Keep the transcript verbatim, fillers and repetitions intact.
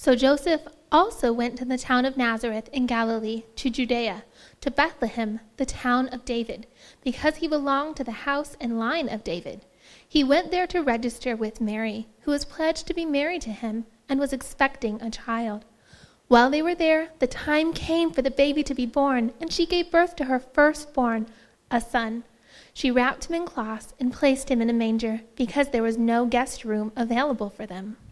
So Joseph also went to the town of Nazareth in Galilee, to Judea, to Bethlehem, the town of David, because he belonged to the house and line of David. He went there to register with Mary, who was pledged to be married to him and was expecting a child. While they were there, the time came for the baby to be born, and she gave birth to her firstborn, a son. She wrapped him in cloths and placed him in a manger, because there was no guest room available for them.